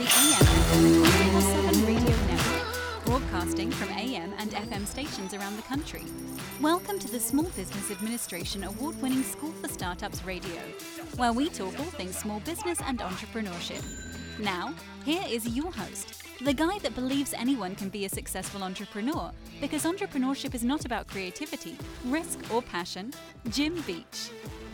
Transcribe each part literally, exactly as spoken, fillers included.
the A M and F M twenty-four seven Radio Network, broadcasting from A M and F M stations around the country. Welcome to the Small Business Administration award-winning School for Startups Radio, where we talk all things small business and entrepreneurship. Now, here is your host, the guy that believes anyone can be a successful entrepreneur, because entrepreneurship is not about creativity, risk, or passion, Jim Beach.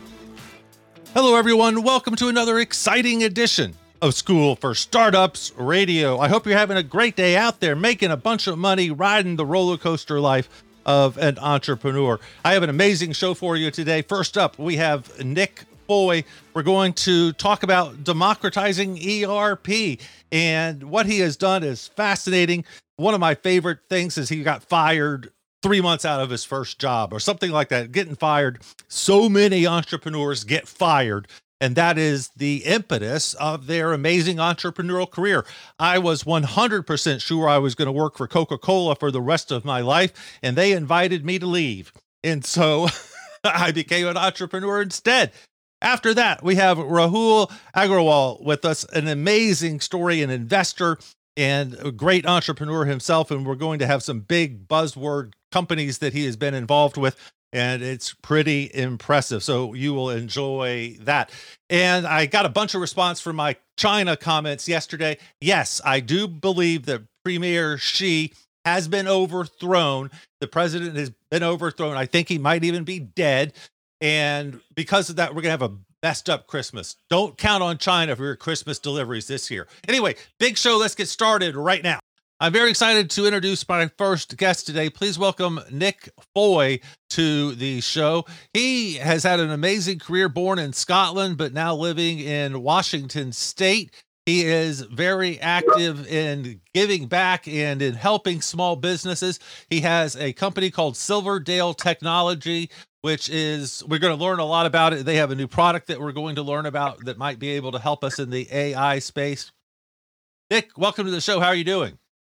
Hello, everyone. Welcome to another exciting edition of School for Startups Radio. I hope you're having a great day out there, making a bunch of money, riding the roller coaster life of an entrepreneur. I have an amazing show for you today. First up, we have Nick Foy. We're going to talk about democratizing E R P, and what he has done is fascinating. One of my favorite things is he got fired three months out of his first job or something like that, getting fired. So many entrepreneurs get fired, and that is the impetus of their amazing entrepreneurial career. I was one hundred percent sure I was going to work for Coca-Cola for the rest of my life, and they invited me to leave. And so I became an entrepreneur instead. After that, we have Rahul Agrawal with us, an amazing story, an investor and a great entrepreneur himself. And we're going to have some big buzzword companies that he has been involved with, and it's pretty impressive. So you will enjoy that. And I got a bunch of response from my China comments yesterday. Yes, I do believe that Premier Xi has been overthrown. The president has been overthrown. I think he might even be dead. And because of that, we're going to have a messed up Christmas. Don't count on China for your Christmas deliveries this year. Anyway, big show. Let's get started right now. I'm very excited to introduce my first guest today. Please welcome Nick Foy to the show. He has had an amazing career, born in Scotland, but now living in Washington State. He is very active in giving back and in helping small businesses. He has a company called Silverdale Technology, which is, we're going to learn a lot about it. They have a new product that we're going to learn about that might be able to help us in the A I space. Nick, welcome to the show. How are you doing?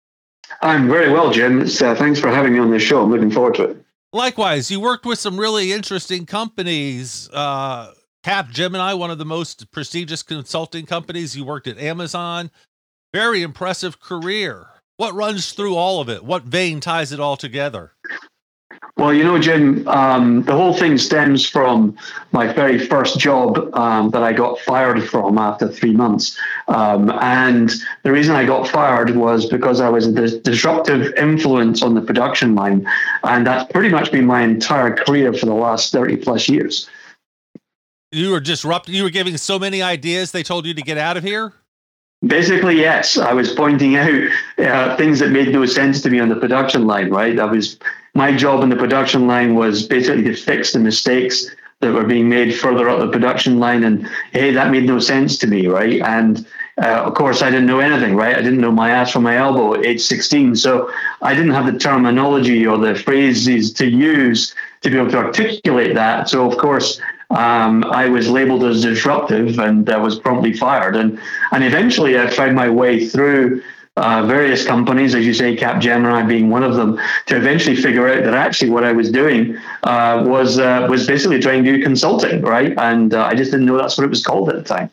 I'm very well, Jim. It's, uh, thanks for having me on this show. I'm looking forward to it. Likewise, you worked with some really interesting companies. Uh, Capgemini, one of the most prestigious consulting companies. You worked at Amazon. Very impressive career. What runs through all of it? What vein ties it all together? Well, you know, Jim, um, the whole thing stems from my very first job um, that I got fired from after three months. Um, and the reason I got fired was because I was a dis- disruptive influence on the production line. And that's pretty much been my entire career for the last thirty plus years. You were disrupting, you were giving so many ideas, they told you to get out of here? Basically, yes. I was pointing out uh, things that made no sense to me on the production line, right? That was my job in the production line was basically to fix the mistakes that were being made further up the production line. And hey, that made no sense to me, right? And uh, of course, I didn't know anything, right? I didn't know my ass from my elbow at age sixteen. So I didn't have the terminology or the phrases to use to be able to articulate that. So of course, Um, I was labeled as disruptive and I was promptly fired. And and eventually I found my way through uh, various companies, as you say, Capgemini being one of them, to eventually figure out that actually what I was doing uh, was uh, was basically trying to do consulting, right? And uh, I just didn't know that's what it was called at the time.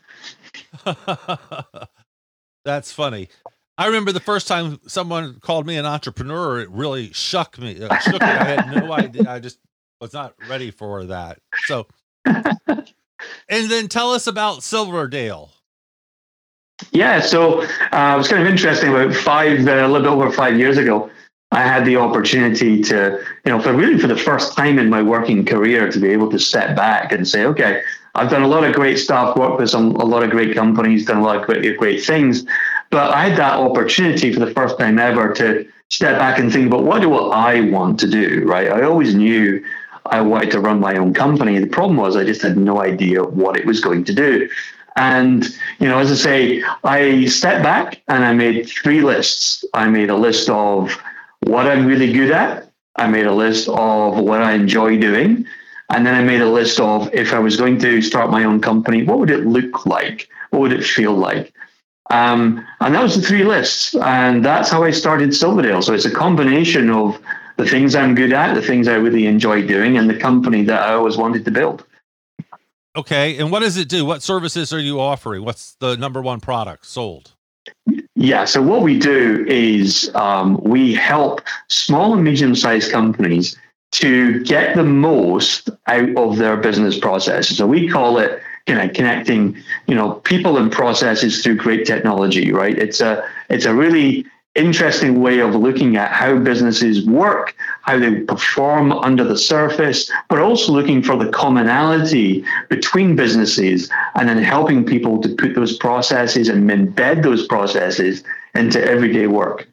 That's funny. I remember the first time someone called me an entrepreneur, it really shook me. It shook me. I had no idea. I just was not ready for that. So, and then tell us about Silverdale. Yeah, so uh, it was kind of interesting. About five, uh, a little bit over five years ago, I had the opportunity to, you know, for really for the first time in my working career, to be able to step back and say, okay, I've done a lot of great stuff, worked with some a lot of great companies, done a lot of great, great things, but I had that opportunity for the first time ever to step back and think about, what do I want to do, right? I always knew I wanted to run my own company. The problem was I just had no idea what it was going to do. And, you know, as I say, I stepped back and I made three lists. I made a list of what I'm really good at. I made a list of what I enjoy doing. And then I made a list of, if I was going to start my own company, what would it look like? What would it feel like? Um, and that was the three lists. And that's how I started Silverdale. So it's a combination of the things I'm good at, the things I really enjoy doing, and the company that I always wanted to build. Okay. And what does it do? What services are you offering? What's the number one product sold? Yeah, so what we do is um, we help small and medium-sized companies to get the most out of their business processes. So we call it, you know, connecting, you know, people and processes through great technology, right? It's a it's a really interesting way of looking at how businesses work, how they perform under the surface, but also looking for the commonality between businesses and then helping people to put those processes and embed those processes into everyday work.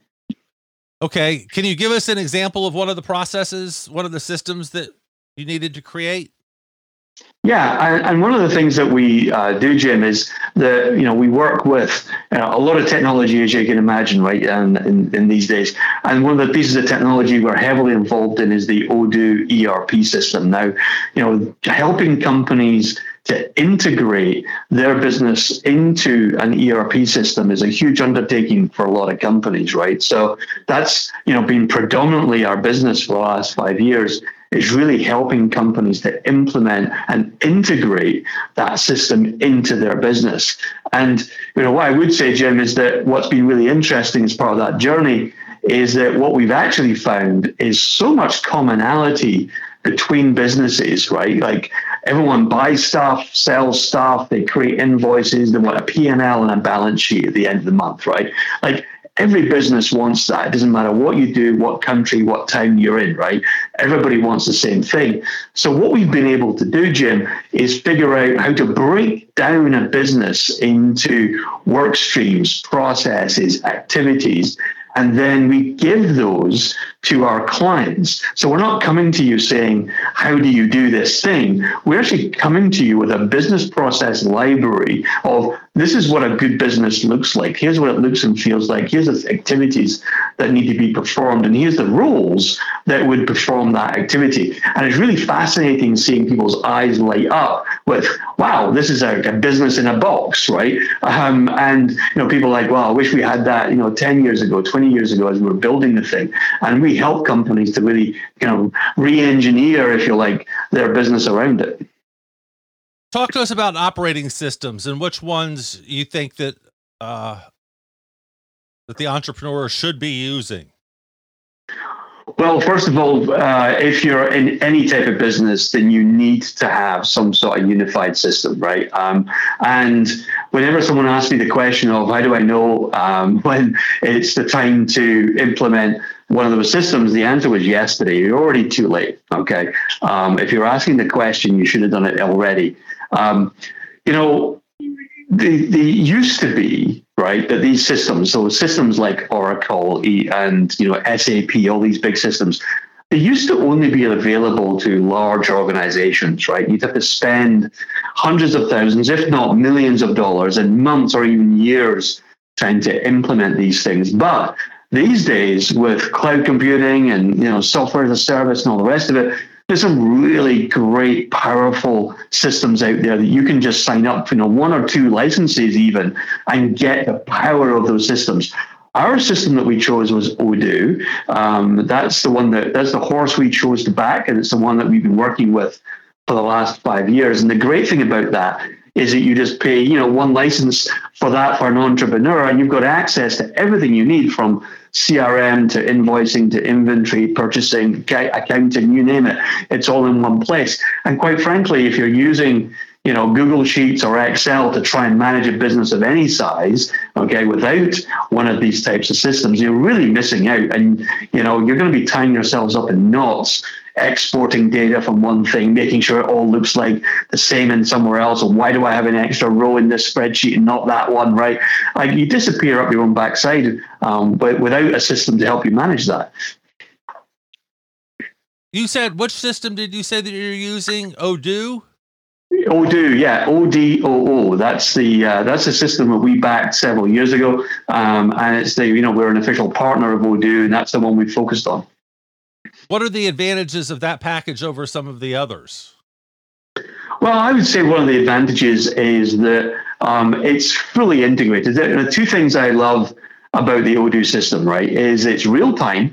Okay. Can you give us an example of one of the processes, one of the systems that you needed to create? Yeah, and, and one of the things that we uh, do, Jim, is that, you know, we work with uh, a lot of technology, as you can imagine, right, and in, in these days. And one of the pieces of technology we're heavily involved in is the Odoo E R P system. Now, you know, helping companies to integrate their business into an E R P system is a huge undertaking for a lot of companies, right? So that's, you know, been predominantly our business for the last five years. Is really helping companies to implement and integrate that system into their business. And, you know, what I would say, Jim, is that what's been really interesting as part of that journey is that what we've actually found is so much commonality between businesses, right? Like everyone buys stuff, sells stuff, they create invoices, they want a P and L and a balance sheet at the end of the month, right? Like every business wants that. It doesn't matter what you do, what country, what town you're in, right? Everybody wants the same thing. So what we've been able to do, Jim, is figure out how to break down a business into work streams, processes, activities, and then we give those to our clients. So we're not coming to you saying, how do you do this thing? We're actually coming to you with a business process library of this is what a good business looks like. Here's what it looks and feels like. Here's the activities that need to be performed. And here's the roles that would perform that activity. And it's really fascinating seeing people's eyes light up with, wow, this is a, a business in a box, right? Um, and, you know, people are like, well, I wish we had that, you know, ten years ago, twenty years ago as we were building the thing. And we help companies to really, you know, re-engineer, if you like, their business around it. Talk to us about operating systems and which ones you think that uh, that the entrepreneur should be using. Well, first of all, uh, if you're in any type of business, then you need to have some sort of unified system, right? Um, and whenever someone asks me the question of how do I know um, when it's the time to implement one of those systems, the answer was yesterday. You're already too late, okay? Um, if you're asking the question, you should have done it already. Um, you know, they, they used to be, right, that these systems, so systems like Oracle and, you know, S A P, all these big systems, they used to only be available to large organizations, right? You'd have to spend hundreds of thousands, if not millions of dollars and months or even years trying to implement these things. But these days, with cloud computing and, you know, software as a service and all the rest of it, there's some really great, powerful systems out there that you can just sign up, you know, one or two licenses even, and get the power of those systems. Our system that we chose was Odoo. Um, that's the one that that's the horse we chose to back, and it's the one that we've been working with for the last five years. And the great thing about that is that you just pay, you know, one license for that for an entrepreneur, and you've got access to everything you need from C R M to invoicing to inventory, purchasing, accounting, you name it. It's all in one place. And quite frankly, if you're using, you know, Google Sheets or Excel to try and manage a business of any size, okay, without one of these types of systems, you're really missing out. And, you know, you're going to be tying yourselves up in knots, exporting data from one thing, making sure it all looks like the same in somewhere else. And why do I have an extra row in this spreadsheet and not that one, right? Like you disappear up your own backside, um, but without a system to help you manage that. You said, which system did you say that you're using? Odoo? Odoo, yeah, O D O O. That's the uh, that's the system that we backed several years ago, um, and it's the you know we're an official partner of Odoo, and that's the one we focused on. What are the advantages of that package over some of the others? Well, I would say one of the advantages is that um, it's fully integrated. The two things I love about the Odoo system, right, is it's real time.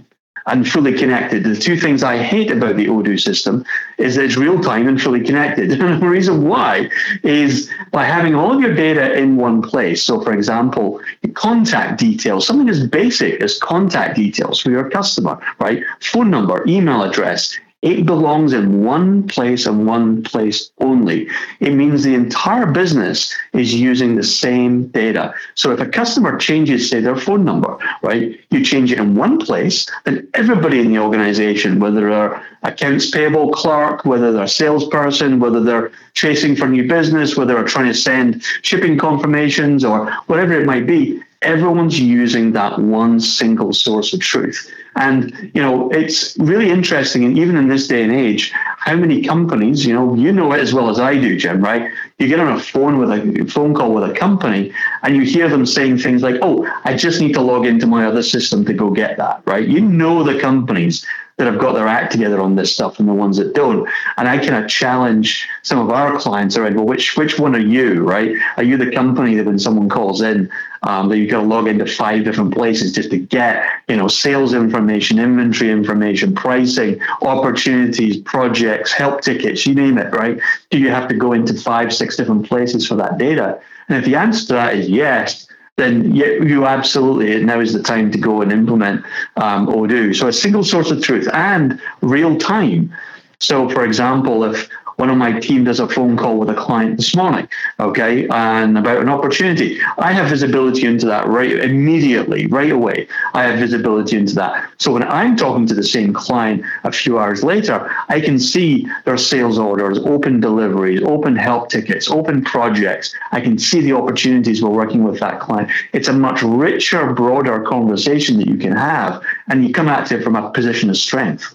and fully connected. The two things I hate about the Odoo system is that it's real time and fully connected. And the reason why is by having all of your data in one place. So for example, contact details, something as basic as contact details for your customer, right? Phone number, email address. It belongs in one place and one place only. It means the entire business is using the same data. So if a customer changes, say, their phone number, right, you change it in one place, then everybody in the organization, whether they're accounts payable clerk, whether they're a salesperson, whether they're chasing for new business, whether they're trying to send shipping confirmations or whatever it might be, everyone's using that one single source of truth. And, you know, it's really interesting, and even in this day and age, how many companies, you know, you know it as well as I do, Jim, right? You get on a phone with a phone call with a company and you hear them saying things like, oh, I just need to log into my other system to go get that, right? You know the companies that have got their act together on this stuff and the ones that don't. And I kind of challenge some of our clients around, well, which which one are you, right? Are you the company that when someone calls in, um, that you've got to log into five different places just to get, you know, sales information, inventory information, pricing, opportunities, projects, help tickets, you name it, right? Do you have to go into five, six different places for that data? And if the answer to that is yes, then you, you absolutely, now is the time to go and implement um, Odoo. So a single source of truth and real time. So for example, if one of my team does a phone call with a client this morning, okay, and about an opportunity, I have visibility into that right immediately, right away. I have visibility into that. So when I'm talking to the same client a few hours later, I can see their sales orders, open deliveries, open help tickets, open projects. I can see the opportunities we're working with that client. It's a much richer, broader conversation that you can have, and you come at it from a position of strength.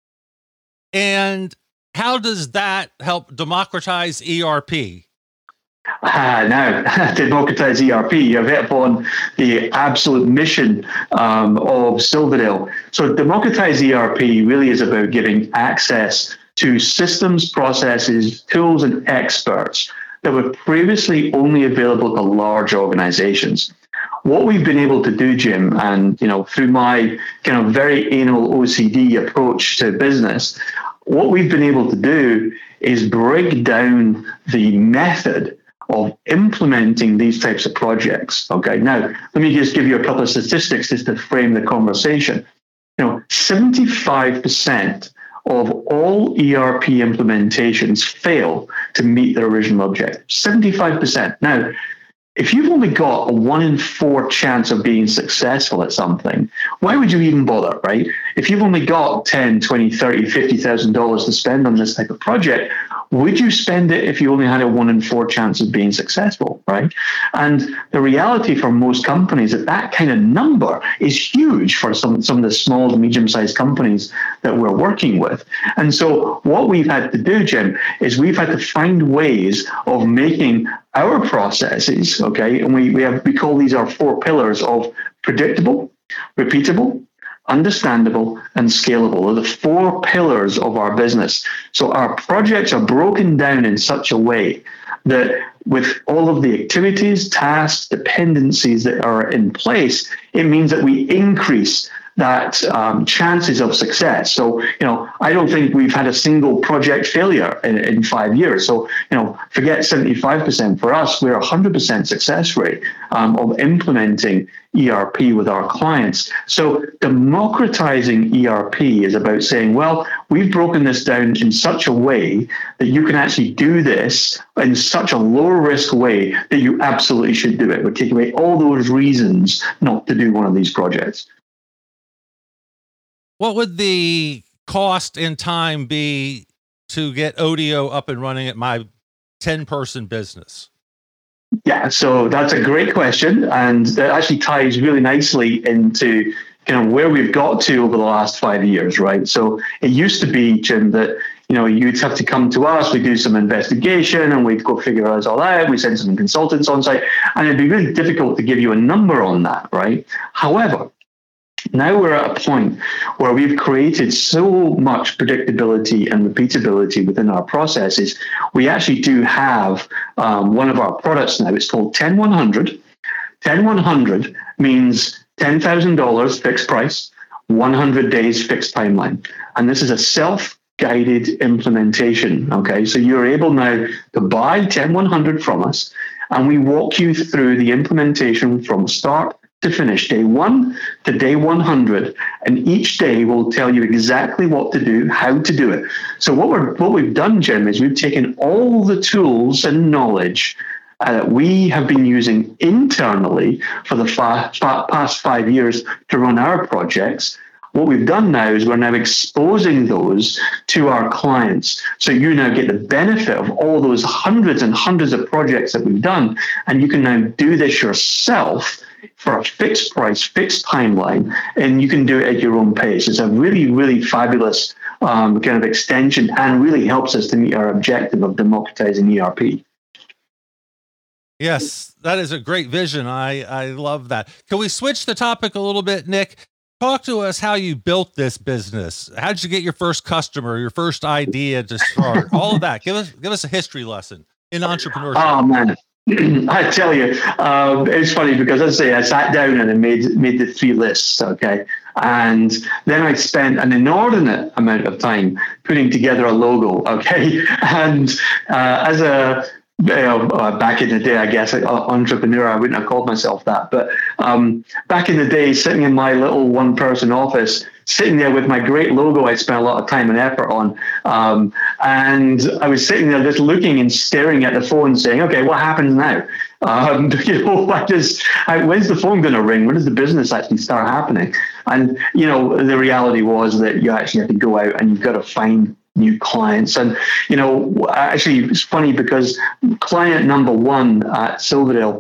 And how does that help democratize E R P? Ah, now, democratize E R P, you've hit upon the absolute mission um, of Silverdale. So democratize E R P really is about giving access to systems, processes, tools, and experts that were previously only available to large organizations. What we've been able to do, Jim, and you know, through my kind of very anal O C D approach to business, what we've been able to do is break down the method of implementing these types of projects. Okay, now let me just give you a couple of statistics just to frame the conversation. You know, seventy-five percent of all E R P implementations fail to meet their original objective. seventy-five percent. Now, if you've only got a one in four chance of being successful at something, why would you even bother, right? If you've only got ten, twenty, thirty, fifty thousand dollars to spend on this type of project, would you spend it if you only had a one in four chance of being successful, right? And the reality for most companies is that that kind of number is huge for some, some of the small to medium-sized companies that we're working with. And so what we've had to do, Jim, is we've had to find ways of making our processes, okay, and we, we have we call these our four pillars of predictable, repeatable, understandable, and scalable. They're the four pillars of our business. So our projects are broken down in such a way that with all of the activities, tasks, dependencies that are in place, it means that we increase that um, chances of success. So, you know, I don't think we've had a single project failure in, in five years. So, you know, forget seventy-five percent. For us, we're one hundred percent success rate um, of implementing E R P with our clients. So democratizing E R P is about saying, well, we've broken this down in such a way that you can actually do this in such a low risk way that you absolutely should do it. We take away all those reasons not to do one of these projects. What would the cost and time be to get Odoo up and running at my ten-person business? Yeah, so that's a great question. And that actually ties really nicely into kind of where we've got to over the last five years, right? So it used to be, Jim, that you know, you'd have to come to us, we do some investigation and we'd go figure us all out. We send some consultants on site and it'd be really difficult to give you a number on that, right? However, now we're at a point where we've created so much predictability and repeatability within our processes. We actually do have um, one of our products now. It's called ten one hundred. ten one hundred means ten thousand dollars fixed price, one hundred days fixed timeline. And this is a self-guided implementation. Okay, so you're able now to buy ten one hundred from us, and we walk you through the implementation from start to finish, day one to day one hundred. And each day will tell you exactly what to do, how to do it. So what we're what we've done, Jim, is we've taken all the tools and knowledge uh, that we have been using internally for the fa- fa- past five years to run our projects. What we've done now is we're now exposing those to our clients. So you now get the benefit of all those hundreds and hundreds of projects that we've done, and you can now do this yourself for a fixed price, fixed timeline, and you can do it at your own pace. It's a really, really fabulous um, kind of extension, and really helps us to meet our objective of democratizing E R P. Yes, that is a great vision. I, I love that. Can we switch the topic a little bit, Nick? Talk to us how you built this business. How did you get your first customer, your first idea to start? All of that. Give us give us a history lesson in entrepreneurship. Oh, man. I tell you, um, it's funny because, as I say, I sat down and I made made the three lists, okay? And then I spent an inordinate amount of time putting together a logo, okay? And uh, as a You know, uh, back in the day, I guess, uh, entrepreneur, I wouldn't have called myself that. But um, back in the day, sitting in my little one-person office, sitting there with my great logo I spent a lot of time and effort on. Um, and I was sitting there just looking and staring at the phone saying, okay, what happens now? Um, you know, I just, I, when's the phone going to ring? When does the business actually start happening? And, you know, the reality was that you actually have to go out and you've got to find new clients. And, you know, actually it's funny because client number one at Silverdale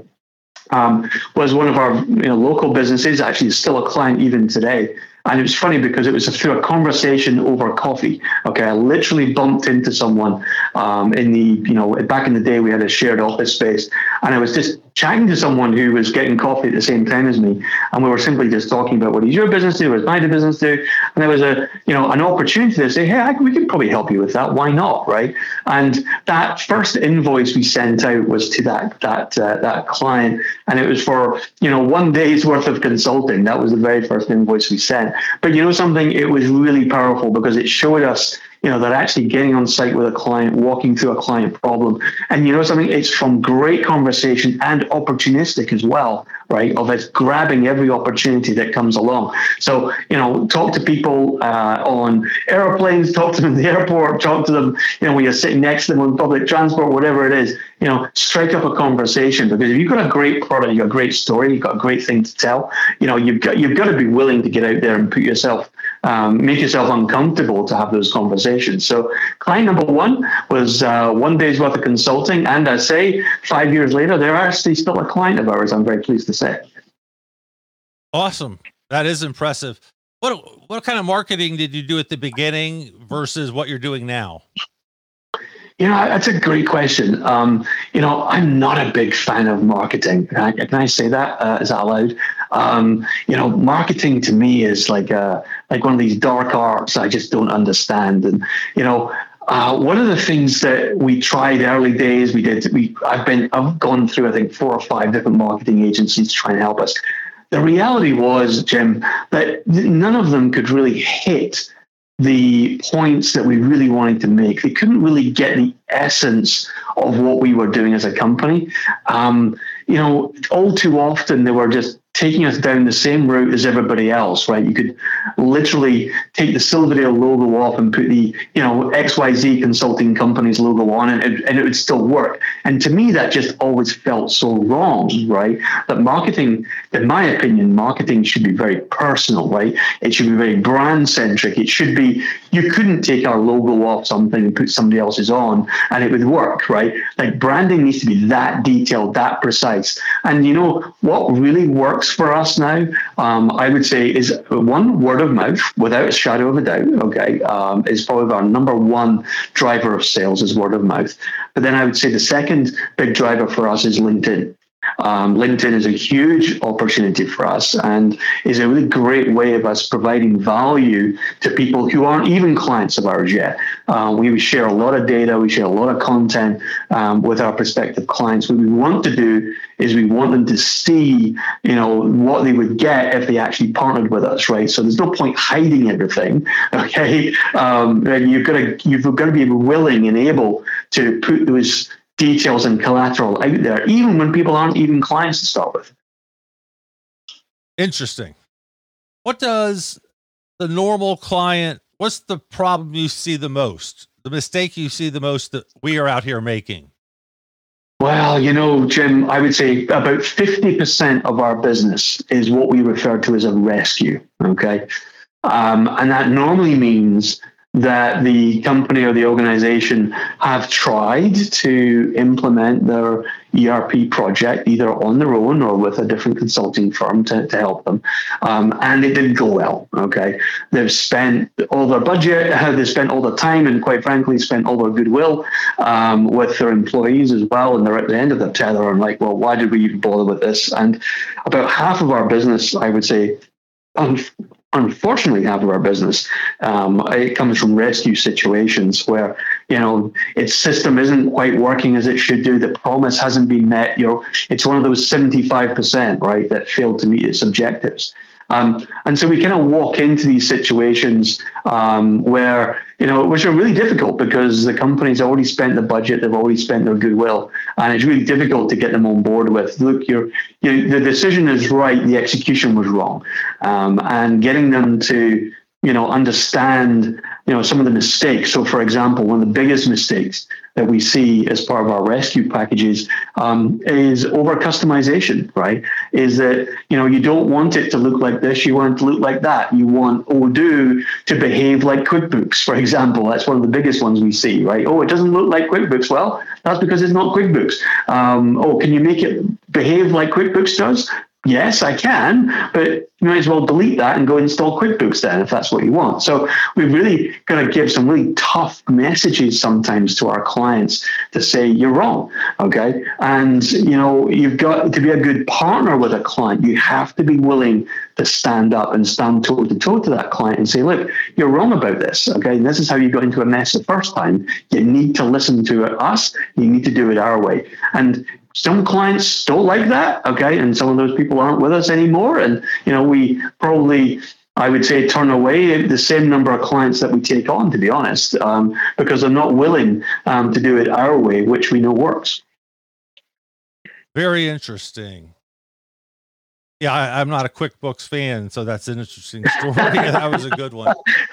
um, was one of our you know, local businesses, actually still a client even today. And it was funny because it was through a conversation over coffee. Okay, I literally bumped into someone um, in the, you know, back in the day we had a shared office space, and I was just chatting to someone who was getting coffee at the same time as me, and we were simply just talking about what does your business do, what does my business do, and there was a, you know, an opportunity to say, hey, I, we could probably help you with that. Why not, right? And that first invoice we sent out was to that that uh, that client, and it was for, you know, one day's worth of consulting. That was the very first invoice we sent. But you know something, it was really powerful because it showed us, you know, that actually getting on site with a client, walking through a client problem. And you know something, it's from great conversation and opportunistic as well, right? Of us grabbing every opportunity that comes along. So, you know, talk to people uh, on airplanes, talk to them in the airport, talk to them, you know, when you're sitting next to them on public transport, whatever it is, you know, strike up a conversation. Because if you've got a great product, you've got a great story, you've got a great thing to tell, you know, you've got, you've got to be willing to get out there and put yourself Um, make yourself uncomfortable to have those conversations. So client number one was uh, one day's worth of consulting. And I say five years later, they're actually still a client of ours, I'm very pleased to say. Awesome. That is impressive. What, what kind of marketing did you do at the beginning versus what you're doing now? You know, that's a great question. Um, you know, I'm not a big fan of marketing. Can I, can I say that? Uh, is that allowed? Um, you know, marketing to me is like a, like one of these dark arts I just don't understand. And, you know, uh, one of the things that we tried early days, we did, we, I've been, I've gone through, I think, four or five different marketing agencies to try and help us. The reality was, Jim, that none of them could really hit the points that we really wanted to make. They couldn't really get the essence of what we were doing as a company. Um, you know, all too often they were just taking us down the same route as everybody else, right? You could literally take the Silverdale logo off and put the, you know, X Y Z consulting company's logo on it, and, and it would still work. And to me, that just always felt so wrong, right? That marketing, in my opinion, marketing should be very personal, right? It should be very brand centric. It should be, you couldn't take our logo off something and put somebody else's on and it would work, right? Like branding needs to be that detailed, that precise. And you know, what really works for us now, um, I would say, is one, word of mouth, without a shadow of a doubt. Okay, um, is probably our number one driver of sales is word of mouth. But then I would say the second big driver for us is LinkedIn. Um, LinkedIn is a huge opportunity for us and is a really great way of us providing value to people who aren't even clients of ours yet. Uh, we share a lot of data, we share a lot of content um, with our prospective clients. What we want to do is we want them to see, you know, what they would get if they actually partnered with us, right? So there's no point hiding everything, okay? Um, and you've got to you've got to be willing and able to put those details and collateral out there, even when people aren't even clients to start with. Interesting. What does the normal client, what's the problem you see the most? The mistake you see the most that we are out here making? Well, you know, Jim, I would say about fifty percent of our business is what we refer to as a rescue. Okay. Um, and that normally means that the company or the organization have tried to implement their E R P project either on their own or with a different consulting firm to, to help them. Um, and it didn't go well. Okay. They've spent all their budget, they've spent all the time, and quite frankly, spent all their goodwill um, with their employees as well. And they're at the end of the tether and like, well, why did we even bother with this? And about half of our business, I would say, um, unfortunately, half of our business, um, it comes from rescue situations where, you know, its system isn't quite working as it should do. The promise hasn't been met. You know, it's one of those seventy-five percent, right, that failed to meet its objectives. Um, and so we kind of walk into these situations um, where, you know, which are really difficult because the company's already spent the budget, they've already spent their goodwill, and it's really difficult to get them on board with, look, you're, you the decision is right, the execution was wrong. Um, and getting them to, you know, understand, you know, some of the mistakes. So, for example, one of the biggest mistakes that we see as part of our rescue packages um, is over customization, right? Is that, you know, you don't want it to look like this, you want it to look like that. You want Odoo to behave like QuickBooks, for example. That's one of the biggest ones we see, right? Oh, it doesn't look like QuickBooks. Well, that's because it's not QuickBooks. Um, oh, can you make it behave like QuickBooks does? Yes, I can, but you might as well delete that and go install QuickBooks then if that's what you want. So we've really got to give some really tough messages sometimes to our clients to say you're wrong, okay? And, you know, you've got to be a good partner with a client. You have to be willing to stand up and stand toe to toe to that client and say, look, you're wrong about this, okay? And this is how you got into a mess the first time. You need to listen to us. You need to do it our way. And some clients don't like that, okay? And some of those people aren't with us anymore. And, you know, we probably, I would say, turn away the same number of clients that we take on, to be honest, um, because they're not willing um, to do it our way, which we know works. Very interesting. Yeah, I, I'm not a QuickBooks fan, so that's an interesting story. That was a good one.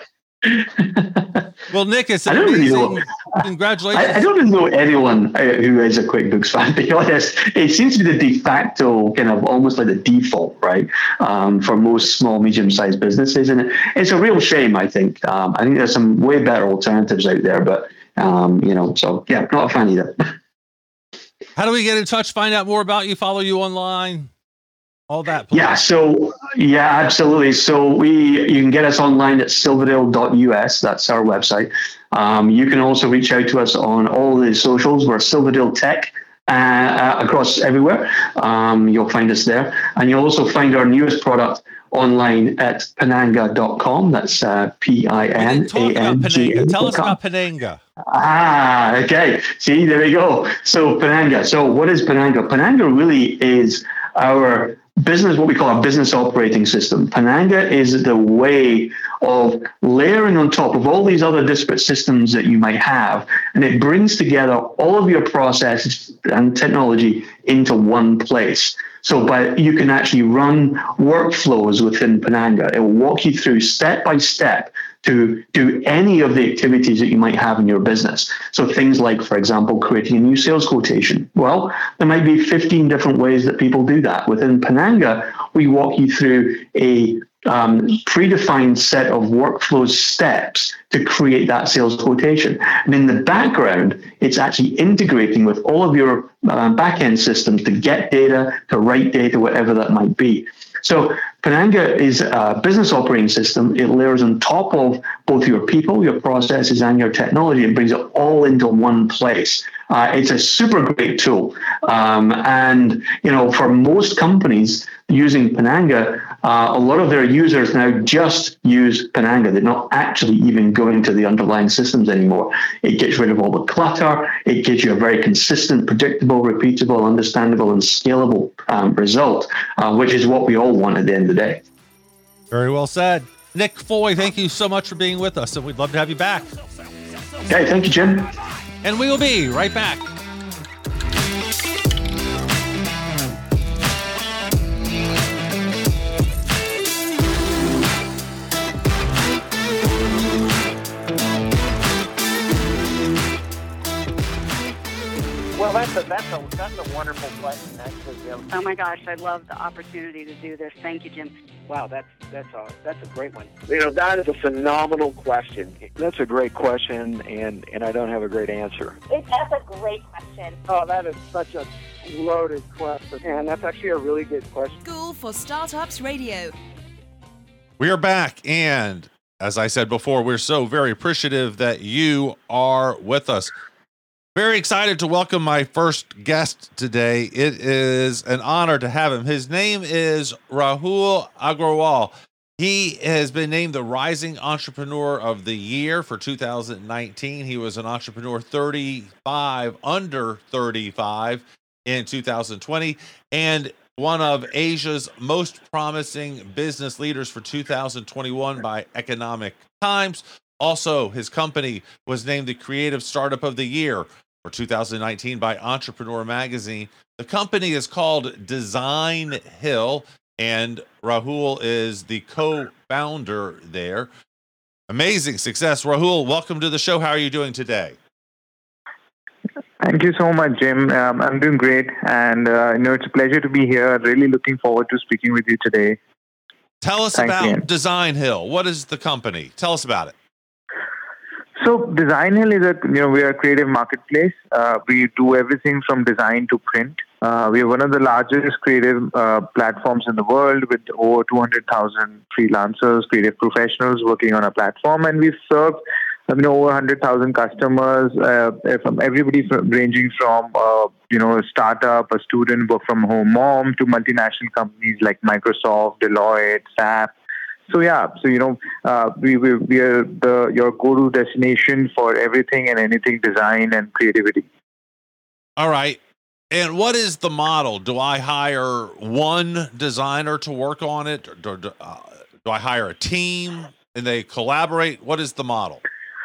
Well, Nick, it's an amazing. Really know, Congratulations. I, I don't know anyone who is a QuickBooks fan, to be honest. It seems to be the de facto, kind of almost like the default, right, um, for most small, medium-sized businesses. And it's a real shame, I think. Um, I think there's some way better alternatives out there, but, um, you know, so, yeah, not a fan either. How do we get in touch, find out more about you, follow you online? All that. Please. Yeah. So yeah, absolutely. So we, you can get us online at silverdale dot U S. That's our website. Um, you can also reach out to us on all the socials. We're Silverdale Tech uh, uh, across everywhere. Um, you'll find us there, and you'll also find our newest product online at Penanga dot com. That's uh, P I N A N G A. Tell us about Penanga. Ah, okay. See, there we go. So Penanga. So what is Penanga? Penanga really is our business, what we call our business operating system. Penanga is the way of layering on top of all these other disparate systems that you might have, and it brings together all of your processes and technology into one place. So by, you can actually run workflows within Penanga. It will walk you through step by step to do any of the activities that you might have in your business. So things like, for example, creating a new sales quotation. Well, there might be fifteen different ways that people do that. Within Penanga, we walk you through a um, predefined set of workflow steps to create that sales quotation. And in the background, it's actually integrating with all of your uh, back-end systems to get data, to write data, whatever that might be. So Penanga is a business operating system. It layers on top of both your people, your processes, and your technology, and brings it all into one place. Uh, it's a super great tool. Um, and, you know, for most companies, using Penanga, uh, a lot of their users now just use Penanga. They're not actually even going to the underlying systems anymore. It gets rid of all the clutter. It gives you a very consistent, predictable, repeatable, understandable, and scalable um, result, uh, which is what we all want at the end of the day. Very well said. Nick Foy, thank you so much for being with us, and we'd love to have you back. Okay, thank you, Jim. And we will be right back. Well, that's a, that's a, that's a wonderful question, actually, Jim. Oh my gosh, I love the opportunity to do this. Thank you, Jim. Wow, that's that's a that's a great one. You know, that is a phenomenal question. That's a great question, and, and I don't have a great answer. It, that's a great question. Oh, that is such a loaded question, and that's actually a really good question. School for Startups Radio. We are back, and as I said before, we're so very appreciative that you are with us. Very excited to welcome my first guest today. It is an honor to have him. His name is Rahul Agrawal. He has been named the Rising Entrepreneur of the Year for two thousand nineteen. He was an entrepreneur thirty-five, under thirty-five in two thousand twenty, and one of Asia's most promising business leaders for two thousand twenty-one by Economic Times. Also, his company was named the Creative Startup of the Year for two thousand nineteen by Entrepreneur Magazine. The company is called Design Hill, and Rahul is the co-founder there. Amazing success. Rahul, welcome to the show. How are you doing today? Thank you so much, Jim. Um, I'm doing great, and uh, you know it's a pleasure to be here. Really looking forward to speaking with you today. Tell us Thanks about again. Design Hill. What is the company? Tell us about it. So Design Hill is a, you know, we are a creative marketplace. Uh, we do everything from design to print. Uh, we are one of the largest creative uh, platforms in the world with over two hundred thousand freelancers, creative professionals working on our platform. And we've served you know, over one hundred thousand customers, uh, from everybody from, ranging from, uh, you know, a startup, a student, work from home mom to multinational companies like Microsoft, Deloitte, S A P. So yeah, so you know, uh, we, we we are the your go-to destination for everything and anything design and creativity. All right. And what is the model? Do I hire one designer to work on it? Or do, uh, do I hire a team and they collaborate? What is the model?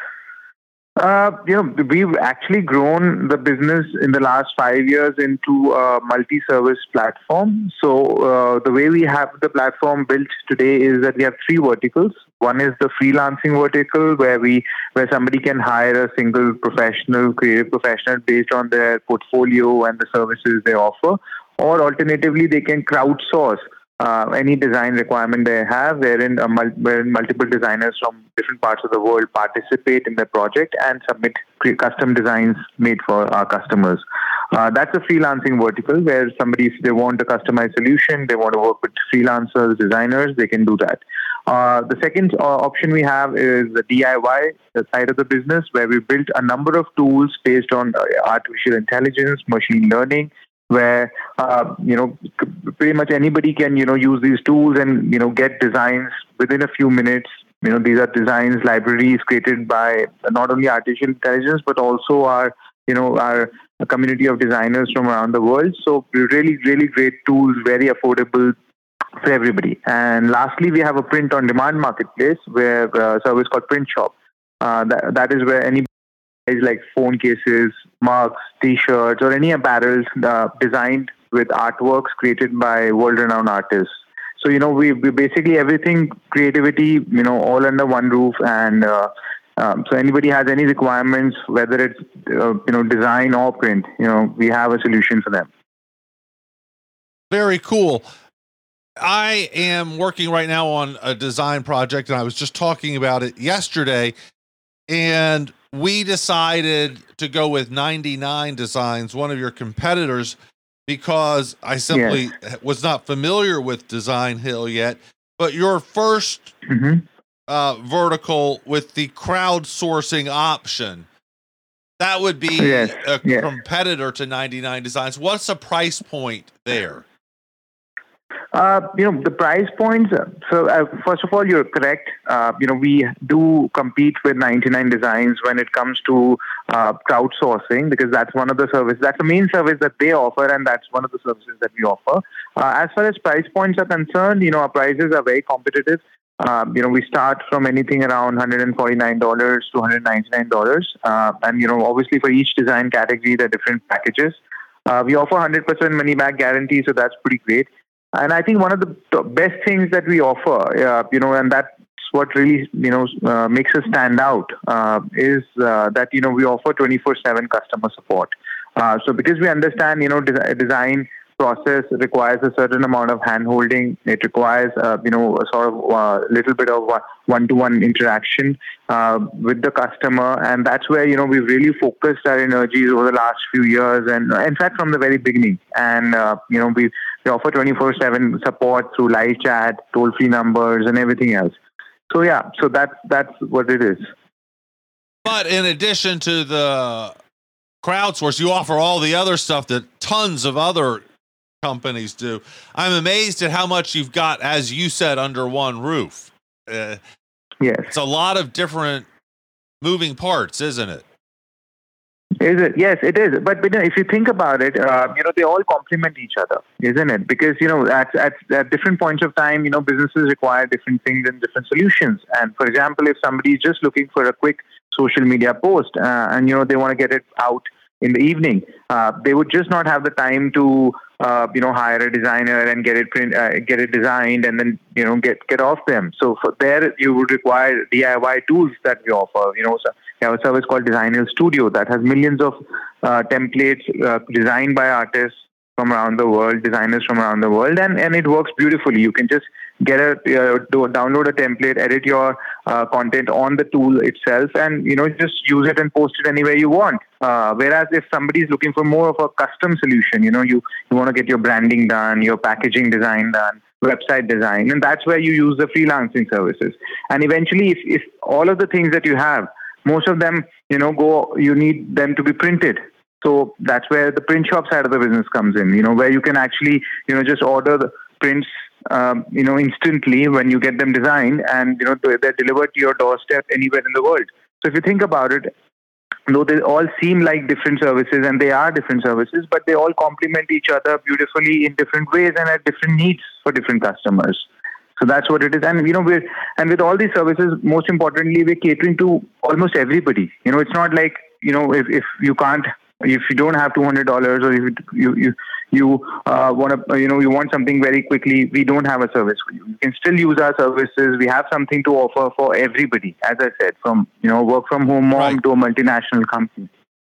Uh, you know, we've actually grown the business in the last five years into a multi-service platform. So uh, the way we have the platform built today is that we have three verticals. One is the freelancing vertical, where we where somebody can hire a single professional, creative professional based on their portfolio and the services they offer. Or alternatively, they can crowdsource Uh, any design requirement they have, wherein, a mul- wherein multiple designers from different parts of the world participate in the project and submit pre- custom designs made for our customers. Uh, that's a freelancing vertical where somebody, if they want a customized solution, they want to work with freelancers, designers, they can do that. Uh, the second uh, option we have is the D I Y side of the business, where we built a number of tools based on uh, artificial intelligence, machine learning, where, uh, you know, pretty much anybody can, you know, use these tools and, you know, get designs within a few minutes. You know, these are designs, libraries created by not only artificial intelligence, but also our, you know, our community of designers from around the world. So really, really great tools, very affordable for everybody. And lastly, we have a print-on-demand marketplace where a service called Print Shop. Uh, that, that is where any like phone cases, mugs, T-shirts, or any apparel uh, designed with artworks created by world-renowned artists. So, you know, we, we basically everything creativity, you know, all under one roof. And uh, um, so anybody has any requirements, whether it's, uh, you know, design or print, you know, we have a solution for them. Very cool. I am working right now on a design project, and I was just talking about it yesterday. And we decided to go with ninety-nine Designs, one of your competitors, because I simply yes. was not familiar with Design Hill yet. But your first mm-hmm. uh, vertical with the crowdsourcing option, that would be yes. a yes. competitor to ninety-nine Designs. What's the price point there? Uh, you know, the price points. uh, So, uh, first of all, you're correct. Uh, you know, we do compete with ninety-nine Designs when it comes to uh, crowdsourcing, because that's one of the services. That's the main service that they offer, and that's one of the services that we offer. Uh, as far as price points are concerned, you know, our prices are very competitive. Um, you know, we start from anything around one hundred forty-nine dollars to one hundred ninety-nine dollars. Uh, and, you know, obviously for each design category, there are different packages. Uh, we offer one hundred percent money back guarantee, so that's pretty great. And I think one of the t- best things that we offer, uh, you know, and that's what really, you know, uh, makes us stand out, uh, is uh, that, you know, we offer twenty-four seven customer support. Uh, so because we understand, you know, des- design process requires a certain amount of hand-holding. It requires, uh, you know, a sort of uh, little bit of one-to-one interaction uh, with the customer. And that's where, you know, we've really focused our energies over the last few years. And uh, in fact, from the very beginning. And, uh, you know, we, we offer twenty-four seven support through live chat, toll-free numbers, and everything else. So, yeah, so that's, that's what it is. But in addition to the crowdsource, you offer all the other stuff that tons of other companies do. I'm amazed at how much you've got, as you said, under one roof. Uh, yes. It's a lot of different moving parts, isn't it? Is it? Yes, it is. But, but you know, if you think about it, uh, you know, they all complement each other, isn't it? Because, you know, at, at, at different points of time, you know, businesses require different things and different solutions. And for example, if somebody is just looking for a quick social media post uh, and, you know, they want to get it out in the evening, uh, they would just not have the time to, uh, you know, hire a designer and get it print, uh, get it designed and then, you know, get, get off them. So for there, you would require D I Y tools that we offer. You know, so we have a service called Designer Studio that has millions of uh, templates uh, designed by artists from around the world, designers from around the world, and, and it works beautifully. You can just get a uh, do, download a template, edit your uh, content on the tool itself, and you know just use it and post it anywhere you want. Uh, whereas if somebody is looking for more of a custom solution, you know you you want to get your branding done, your packaging design done, website design, and that's where you use the freelancing services. And eventually, if if all of the things that you have, most of them, you know, go, you need them to be printed. So that's where the print shop side of the business comes in, you know, where you can actually, you know, just order the prints, um, you know, instantly when you get them designed and, you know, they're delivered to your doorstep anywhere in the world. So if you think about it, though they all seem like different services and they are different services, but they all complement each other beautifully in different ways and at different needs for different customers. So that's what it is. And, you know, we're, and with all these services, most importantly, we're catering to almost everybody. You know, it's not like, you know, if, if you can't, if you don't have two hundred dollars or if you, you, you uh, want to, you know, you want something very quickly, we don't have a service for you. You can still use our services. We have something to offer for everybody. As I said, from, you know, work from home mom Right. to a multinational company.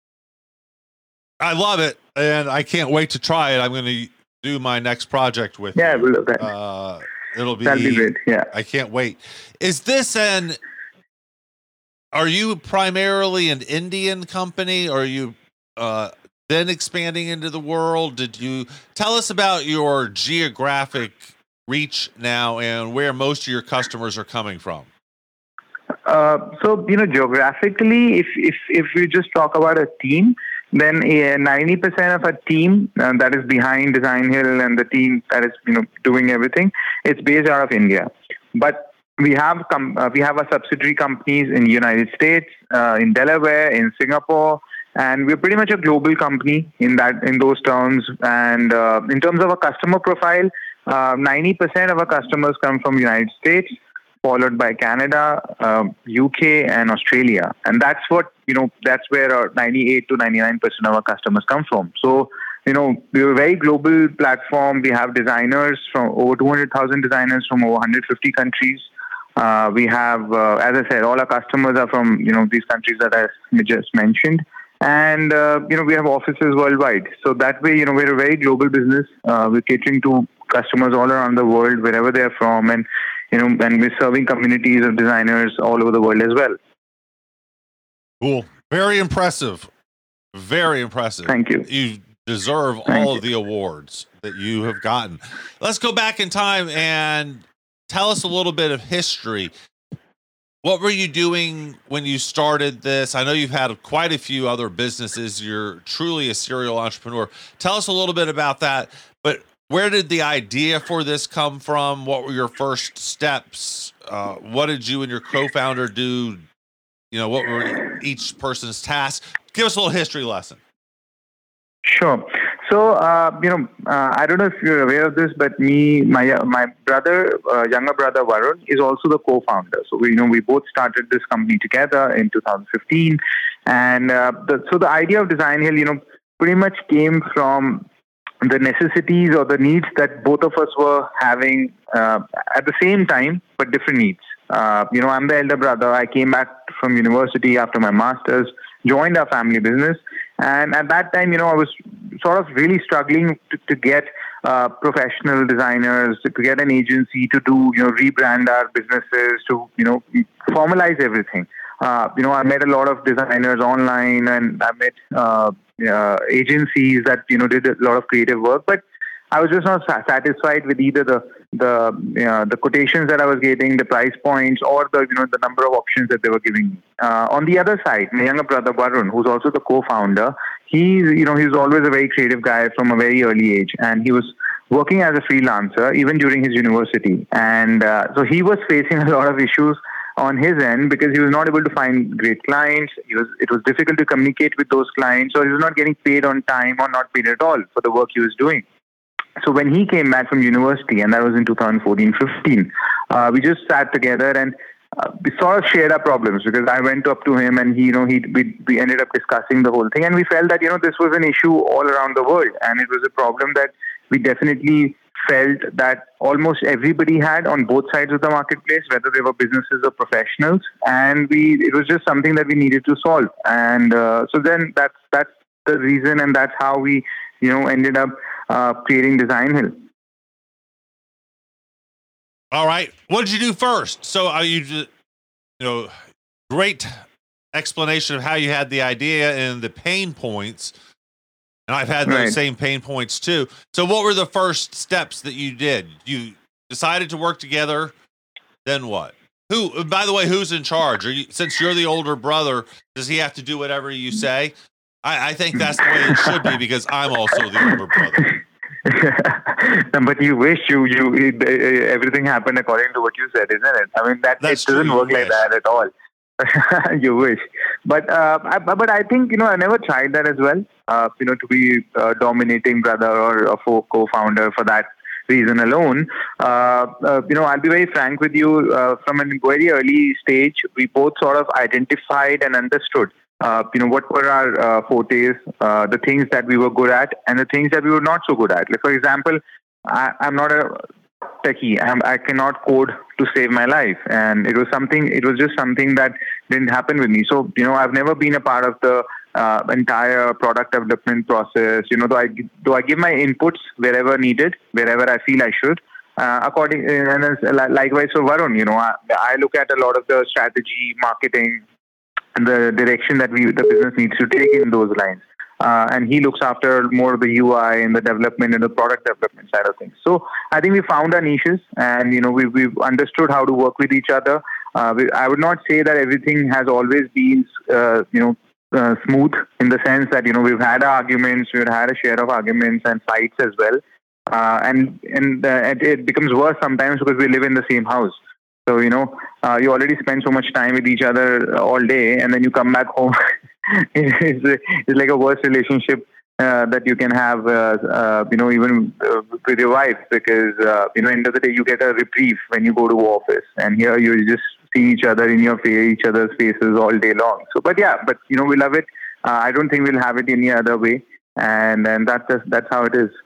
I love it, and I can't wait to try it. I'm going to do my next project with Yeah, you. well, that, Uh, it'll be, that'll be great. Yeah. I can't wait. Is this an, are you primarily an Indian company, or are you uh, then expanding into the world? Did you tell us about your geographic reach now and where most of your customers are coming from? Uh, so, you know, geographically, if, if, if we just talk about a team, then uh, ninety percent of our team uh, that is behind Design Hill and the team that is, you know, doing everything, it's based out of India. But we have com- uh, we have our subsidiary companies in the United States, uh, in Delaware, in Singapore, and we're pretty much a global company in that in those terms. And uh, in terms of our customer profile, uh, ninety percent of our customers come from the United States, followed by Canada, uh, U K, and Australia. And that's what, you know, that's where our ninety-eight to ninety-nine percent of our customers come from. So, you know, we're a very global platform. We have designers from over two hundred thousand designers from over one hundred fifty countries. Uh, we have, uh, as I said, all our customers are from, you know, these countries that I just mentioned. And, uh, you know, we have offices worldwide. So that way, you know, we're a very global business. Uh, we're catering to customers all around the world, wherever they're from. And, you know, and we're serving communities of designers all over the world as well. Cool. Very impressive. Very impressive. Thank you. You deserve Thank all you. of the awards that you have gotten. Let's go back in time and tell us a little bit of history. What were you doing when you started this? I know you've had quite a few other businesses. You're truly a serial entrepreneur. Tell us a little bit about that. But where did the idea for this come from? What were your first steps? Uh, what did you and your co-founder do? You know, what were each person's tasks? Give us a little history lesson. Sure. So, uh, you know, uh, I don't know if you're aware of this, but me, my uh, my brother, uh, younger brother Varun, is also the co-founder. So, we, you know, we both started this company together in two thousand fifteen, and uh, the, so the idea of Design Hill, you know, pretty much came from the necessities or the needs that both of us were having uh, at the same time, but different needs. Uh, you know, I'm the elder brother. I came back from university after my master's, joined our family business. And at that time, you know, I was sort of really struggling to, to get uh, professional designers, to get an agency to do, you know, rebrand our businesses, to, you know, formalize everything. Uh, you know, I met a lot of designers online, and I met uh, uh, agencies that, you know, did a lot of creative work. But I was just not satisfied with either the the you know, the quotations that I was getting, the price points, or the you know the number of options that they were giving me. Uh, on the other side, my younger brother Varun, who's also the co-founder, he's you know he's always a very creative guy from a very early age, and he was working as a freelancer even during his university, and uh, so he was facing a lot of issues on his end because he was not able to find great clients. He was it was difficult to communicate with those clients, or he was not getting paid on time or not paid at all for the work he was doing. So when he came back from university, and that was in two thousand fourteen fifteen, uh, we just sat together and uh, we sort of shared our problems, because I went up to him and he, you know, he we, we ended up discussing the whole thing, and we felt that, you know, this was an issue all around the world, and it was a problem that we definitely felt that almost everybody had on both sides of the marketplace, whether they were businesses or professionals, and we it was just something that we needed to solve. And uh, so then that's that's the reason, and that's how we, you know, ended up Uh, creating Design Hill. All right. What did you do first? So are you just, you know, great explanation of how you had the idea and the pain points. And I've had those right. same pain points too. So what were the first steps that you did? You decided to work together. Then what? Who, by the way, who's in charge? Are you, since you're the older brother, does he have to do whatever you say? I, I think that's the way it should be, because I'm also the older brother. But you wish you you it, everything happened according to what you said, isn't it? I mean, that that's it doesn't true, work like that at all. You wish, but uh, I, but I think, you know, I never tried that as well. Uh, you know, to be a dominating brother or a co-founder for that reason alone. Uh, uh, you know, I'll be very frank with you. Uh, from a very early stage, we both sort of identified and understood, uh, you know, what were our uh, fortes, uh, the things that we were good at, and the things that we were not so good at. Like, for example, I, I'm not a techie. I'm, I cannot code to save my life, and it was something. It was just something that didn't happen with me. So, you know, I've never been a part of the uh, entire product development process. You know, though I do I give my inputs wherever needed, wherever I feel I should. Uh, according and as, likewise for Varun, you know, I, I look at a lot of the strategy, marketing, and the direction that we the business needs to take in those lines. Uh, and he looks after more of the U I and the development and the product development side of things. So I think we found our niches, and, you know, we, we've understood how to work with each other. Uh, we, I would not say that everything has always been, uh, you know, uh, smooth, in the sense that, you know, we've had arguments, we've had a share of arguments and fights as well. Uh, and and uh, it, it becomes worse sometimes because we live in the same house. So, you know, uh, you already spend so much time with each other all day, and then you come back home. it's, it's like a worse relationship uh, that you can have, uh, uh, you know, even uh, with your wife, because, uh, you know, end of the day, you get a reprieve when you go to office, and here you just see each other in your face, each other's faces all day long. So, but yeah, but, you know, we love it. Uh, I don't think we'll have it any other way. And, and that's, just, that's how it is.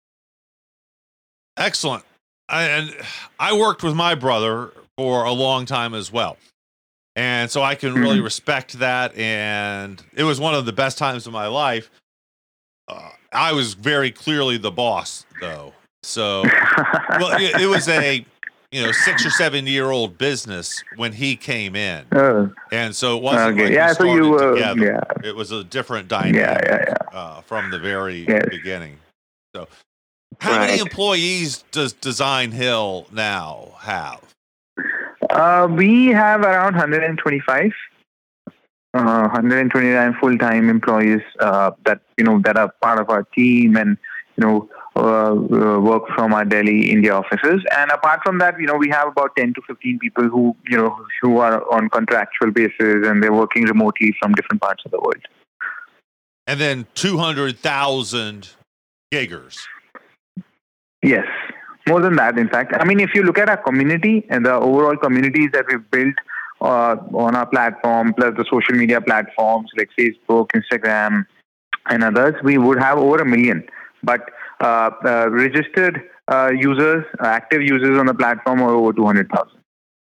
Excellent. I, and I worked with my brother for a long time as well. And so I can really mm-hmm. respect that. And it was one of the best times of my life. Uh, I was very clearly the boss, though. So, well, it, it was a, you know, six or seven year old business when he came in. Uh, and so it wasn't okay. like yeah, we started so you, uh, together. Yeah. It was a different dynamic yeah, yeah, yeah. Uh, from the very yes. beginning. So how right. many employees does Design Hill now have? Uh, we have around one hundred twenty-five, uh, one hundred twenty-nine full-time employees uh, that, you know, that are part of our team, and, you know, uh, uh, work from our Delhi, India offices. And apart from that, you know, we have about ten to fifteen people who, you know, who are on contractual basis, and they're working remotely from different parts of the world. And then two hundred thousand giggers. Yes, more than that, in fact. I mean, if you look at our community and the overall communities that we've built uh, on our platform, plus the social media platforms like Facebook, Instagram, and others, we would have over a million. But uh, uh, registered uh, users, uh, active users on the platform are over two hundred thousand.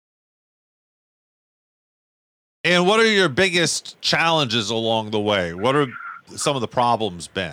And what are your biggest challenges along the way? What are some of the problems been?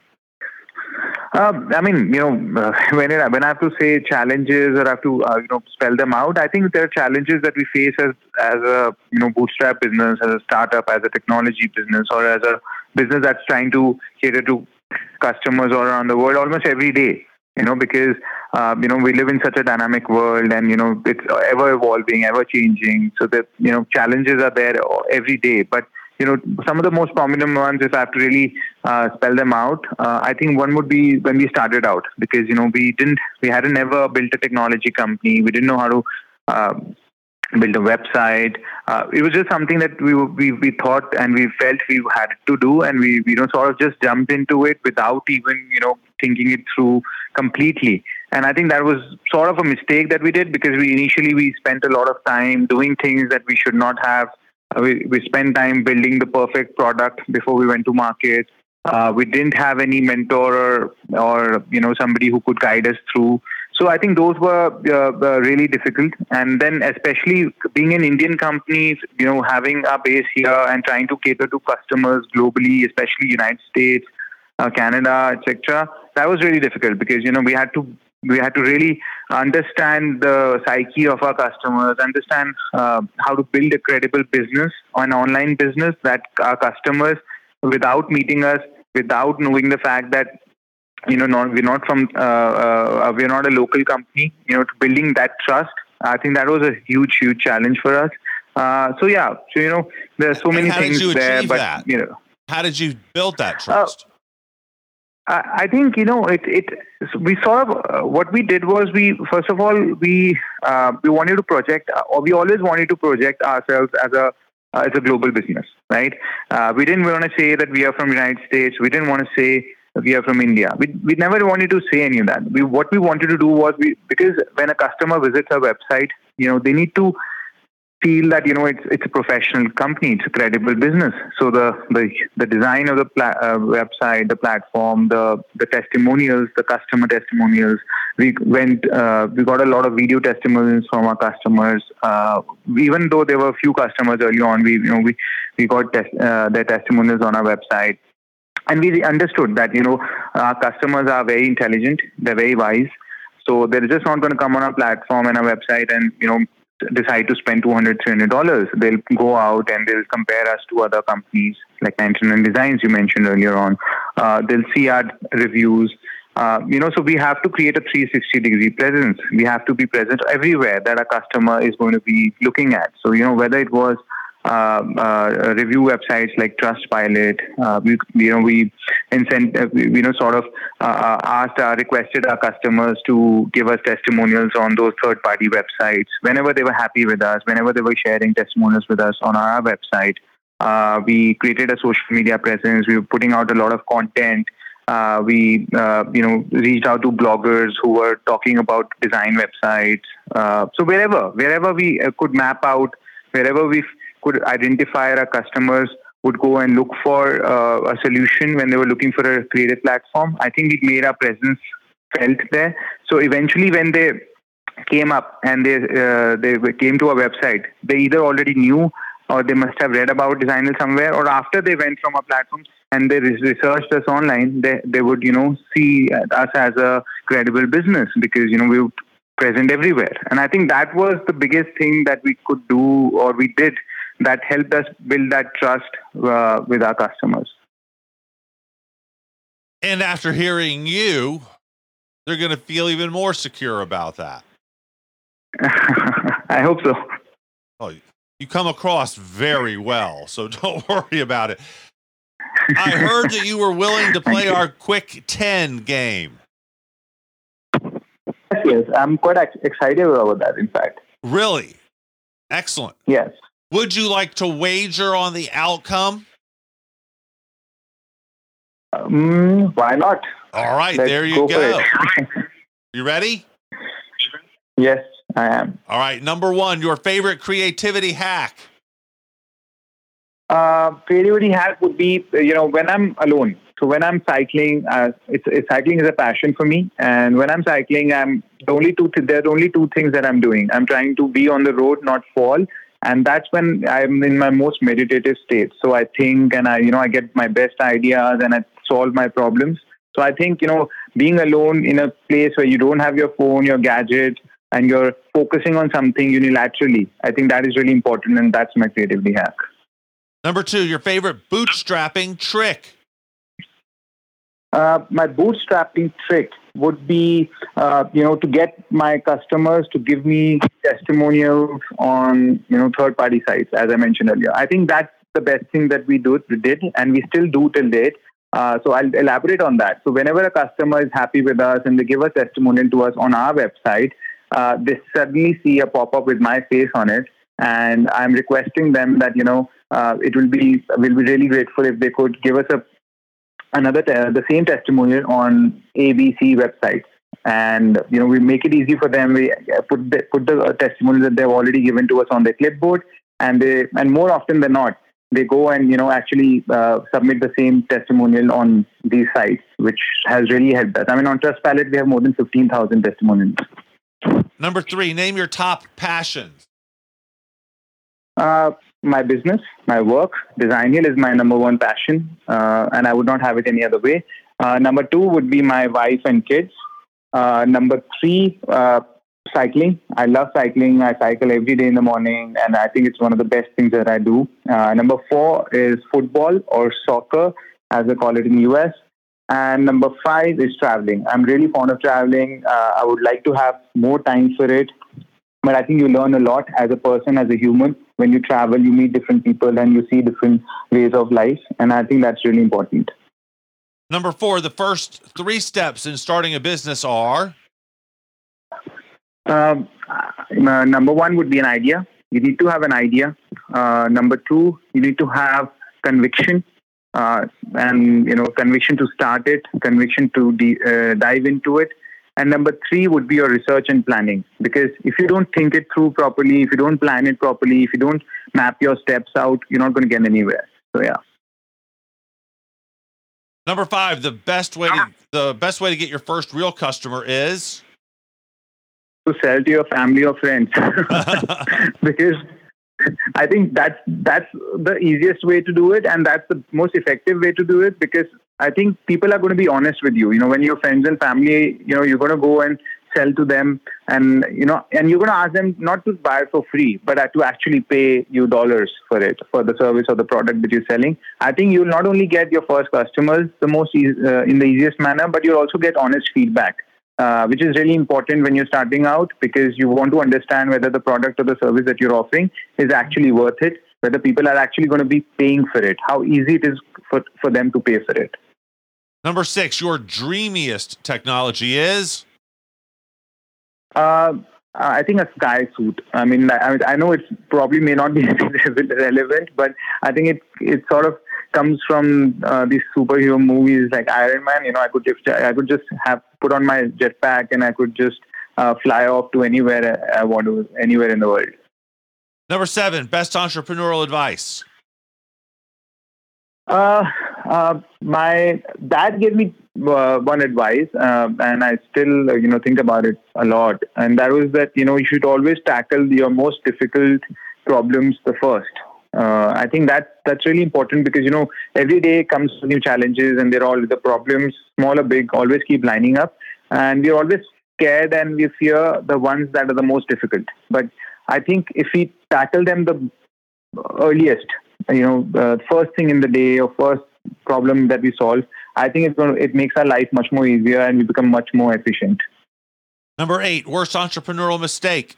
Um, I mean, you know, uh, when it, when I have to say challenges or I have to, uh, you know, spell them out, I think there are challenges that we face as as a, you know, bootstrap business, as a startup, as a technology business, or as a business that's trying to cater to customers all around the world almost every day. You know, because uh, you know, we live in such a dynamic world, and you know, it's ever evolving, ever changing. So that, you know, challenges are there every day, but you know, some of the most prominent ones, if I have to really uh, spell them out, uh, I think one would be when we started out, because, you know, we didn't, we hadn't ever built a technology company. We didn't know how to uh, build a website. Uh, it was just something that we, we we thought and we felt we had to do, and we, you know, sort of just jumped into it without even, you know, thinking it through completely. And I think that was sort of a mistake that we did, because we initially we spent a lot of time doing things that we should not have. Uh, we, we spent time building the perfect product before we went to market. Uh, we didn't have any mentor or, or, you know, somebody who could guide us through. So I think those were uh, uh, really difficult. And then especially being an Indian company, you know, having our base here and trying to cater to customers globally, especially United States, uh, Canada, et cetera. That was really difficult, because, you know, we had to We had to really understand the psyche of our customers, understand uh, how to build a credible business, an online business that our customers, without meeting us, without knowing the fact that, you know, not, we're not from, uh, uh, we're not a local company, you know, building that trust. I think that was a huge, huge challenge for us. Uh, so, yeah, so, you know, there are so many things there, but, that? you know. How did you build that trust? Uh, I think, you know, it, it, we sort of, uh, what we did was we, first of all, we, uh, we wanted to project, or we always wanted to project ourselves as a, uh, as a global business, right? Uh, we didn't want to say that we are from the United States. We didn't want to say that we are from India. We, we never wanted to say any of that. We, what we wanted to do was, we, because when a customer visits our website, you know, they need to feel that, you know, it's it's a professional company, it's a credible business. So the the, the design of the pla- uh, website, the platform, the the testimonials, the customer testimonials. We went, uh, we got a lot of video testimonials from our customers. Uh, even though there were a few customers early on, we you know we we got tes- uh, their testimonials on our website, and we understood that, you know, our customers are very intelligent, they're very wise. So they're just not going to come on our platform and our website and, you know, decide to spend two hundred dollars, three hundred dollars. They'll go out and they'll compare us to other companies like ninety-nine Designs you mentioned earlier on. Uh, they'll see our reviews. Uh, you know, so we have to create a three sixty degree presence. We have to be present everywhere that a customer is going to be looking at. So, you know, whether it was uh, uh, review websites like Trustpilot, uh, we, you know, we incent, uh, we, you know, sort of uh, asked, uh, requested our customers to give us testimonials on those third-party websites. Whenever they were happy with us, whenever they were sharing testimonials with us on our website, uh, we created a social media presence. We were putting out a lot of content. Uh, we, uh, you know, reached out to bloggers who were talking about design websites. Uh, so wherever, wherever we uh, could map out, wherever we f- could identify our customers would go and look for uh, a solution when they were looking for a creative platform, I think we made our presence felt there. So eventually when they came up and they uh, they came to our website, they either already knew or they must have read about Designal somewhere, or after they went from our platform and they researched us online, they, they would, you know, see us as a credible business, because, you know, we were present everywhere. And I think that was the biggest thing that we could do, or we did, that helped us build that trust uh, with our customers. And after hearing you, they're going to feel even more secure about that. I hope so. Oh, you come across very well, so don't worry about it. I heard that you were willing to play our quick ten game. yes. I'm quite ex- excited about that, in fact. Really? Excellent. Yes. Would you like to wager on the outcome? Um, why not? All right, Let's there you go. go. For it. You ready? Yes, I am. All right, number one, your favorite creativity hack. Uh, creativity hack would be, you know, when I'm alone. So when I'm cycling, uh, it's, it's cycling is a passion for me. And when I'm cycling, I'm the only two. Th- there are only two things that I'm doing. I'm trying to be on the road, not fall. And that's when I'm in my most meditative state. So I think, and I, you know, I get my best ideas and I solve my problems. So I think, you know, being alone in a place where you don't have your phone, your gadget, and you're focusing on something unilaterally, I think that is really important. And that's my creativity hack. Number two, your favorite bootstrapping trick. Uh, my bootstrapping trick would be, uh, you know, to get my customers to give me testimonials on, you know, third-party sites, as I mentioned earlier. I think that's the best thing that we do, we did, and we still do till date. Uh, so I'll elaborate on that. So whenever a customer is happy with us and they give a testimonial to us on our website, uh, they suddenly see a pop-up with my face on it, and I'm requesting them that, you know, uh, it will be will be really grateful if they could give us a another te- the same testimonial on A B C websites, and you know we make it easy for them. We put the, put the testimonials that they've already given to us on their clipboard, and they and more often than not they go and you know actually uh, submit the same testimonial on these sites, which has really helped us. I mean, on Trustpilot we have more than fifteen thousand testimonials. Number three, name your top passions. Uh, my business, my work, Design Hill is my number one passion, uh, and I would not have it any other way. Uh, number two would be my wife and kids. Uh, number three, uh, cycling. I love cycling. I cycle every day in the morning, and I think it's one of the best things that I do. Uh, number four is football or soccer, as they call it in the U S. And number five is traveling. I'm really fond of traveling. Uh, I would like to have more time for it. But I think you learn a lot as a person, as a human. When you travel, you meet different people and you see different ways of life. And I think that's really important. Number four, the first three steps in starting a business are? Um, uh, number one would be an idea. You need to have an idea. Uh, number two, you need to have conviction. Uh, and, you know, conviction to start it, conviction to de- uh, dive into it. And number three would be your research and planning. Because if you don't think it through properly, if you don't plan it properly, if you don't map your steps out, you're not going to get anywhere. So, yeah. Number five, the best way to the best way to get your first real customer is to sell to your family or friends. Because I think that's that's the easiest way to do it, and that's the most effective way to do it, because I think people are going to be honest with you. You know, when your friends and family, you know, you're going to go and sell to them, and you know, and you're going to ask them not to buy it for free, but to actually pay you dollars for it, for the service or the product that you're selling. I think you'll not only get your first customers the most e- uh, in the easiest manner, but you'll also get honest feedback. Uh, which is really important when you're starting out, because you want to understand whether the product or the service that you're offering is actually worth it, whether people are actually going to be paying for it, how easy it is for, for them to pay for it. Number six, your dreamiest technology is? Uh, I think a sky suit. I mean, I, I know it probably may not be relevant, but I think it it sort of comes from uh, these superhero movies like Iron Man. You know, I could just I could just have put on my jetpack and I could just uh, fly off to anywhere I want to, anywhere in the world. Number seven, best entrepreneurial advice. Uh, uh, my dad gave me uh, one advice, uh, and I still, uh, you know, think about it a lot. And that was that, you know, you should always tackle your most difficult problems the first. Uh, I think that that's really important, because, you know, every day comes new challenges, and they're all the problems, small or big, always keep lining up. And we're always scared and we fear the ones that are the most difficult. But I think if we tackle them the earliest, you know, uh, first thing in the day or first problem that we solve, I think it's going to, it makes our life much more easier and we become much more efficient. Number eight, worst entrepreneurial mistake.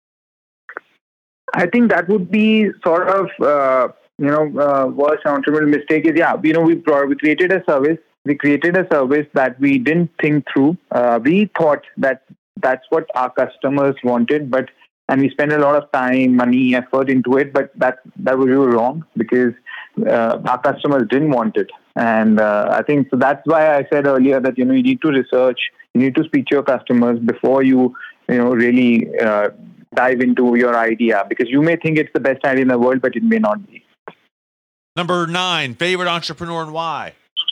I think that would be sort of, uh, you know, uh, worst entrepreneurial mistake is, yeah, you know, we, we created a service. We created a service that we didn't think through. Uh, we thought that that's what our customers wanted, but and we spent a lot of time, money, effort into it, but that that was really wrong because uh, our customers didn't want it. And uh, I think so that's why I said earlier that, you know, you need to research, you need to speak to your customers before you, you know, really uh, dive into your idea, because you may think it's the best idea in the world, but it may not be. Number nine, favorite entrepreneur and why?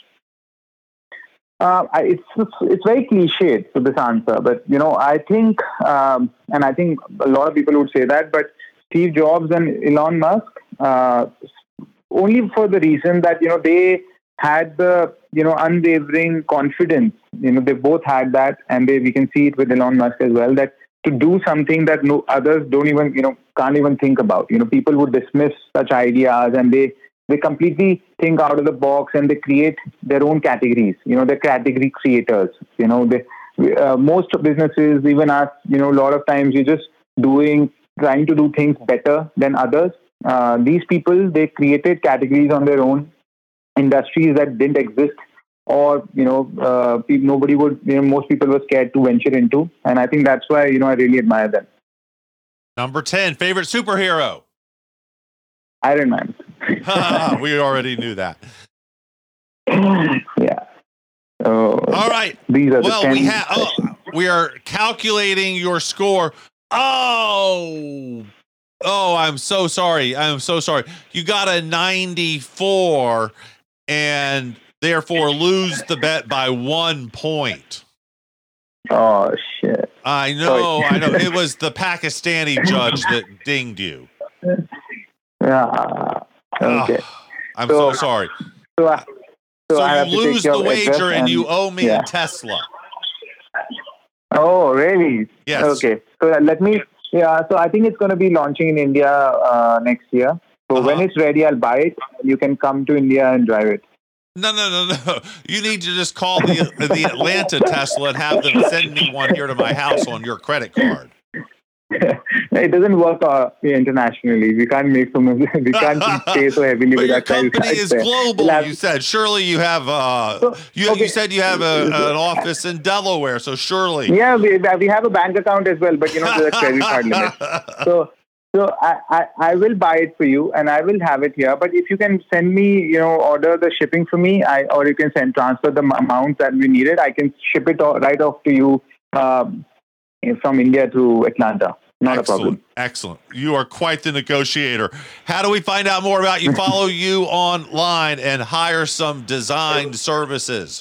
Uh, I- it's, it's it's very cliched to this answer, but you know, I think, um, and I think a lot of people would say that, but Steve Jobs and Elon Musk, uh, only for the reason that, you know, they had the, you know, unwavering confidence. You know, they both had that, and they, we can see it with Elon Musk as well, that to do something that no others don't even, you know, can't even think about. You know, people would dismiss such ideas, and they they completely think out of the box, and they create their own categories. You know, they're category creators. You know, they, uh, most businesses, even us, you know, a lot of times you're just doing, trying to do things better than others. Uh, these people, they created categories on their own, industries that didn't exist, or, you know, uh, pe- nobody would, you know, most people were scared to venture into. And I think that's why, you know, I really admire them. Number ten, favorite superhero? Iron Man. We already knew that. Yeah. So All right. these are Well, the ten we have. Oh, questions. we are calculating your score. Oh, oh, I'm so sorry. I'm so sorry. You got a ninety-four, and therefore lose the bet by one point. Oh, shit. I know. I know. It was the Pakistani judge that dinged you. Yeah. Okay. Oh, I'm so, So- sorry. So, I, so, So I have you to take lose your the wager, address and you owe me yeah. a Tesla. Oh, really? Yes. Okay. So uh, let me, yeah, so I think it's going to be launching in India uh, next year. So Uh-huh. when it's ready, I'll buy it. You can come to India and drive it. No, no, no, no. You need to just call the the Atlanta Tesla and have them send me one here to my house on your credit card. It doesn't work uh, internationally. We can't make so much, we can't pay so heavily But with your our credit company cards is there. global. We'll have- You said surely you have. Uh, So, you okay. you said you have a, an office in Delaware, so surely. Yeah, we, we have a bank account as well, but you know, there's a credit card limit. So, so I, I, I will buy it for you, and I will have it here. But if you can send me, you know, order the shipping for me, I or you can send transfer the m- amount that we needed. I can ship it o- right off to you um, from India to Atlanta. Not Excellent. a problem. Excellent. You are quite the negotiator. How do we find out more about you? Follow you online and hire some design services.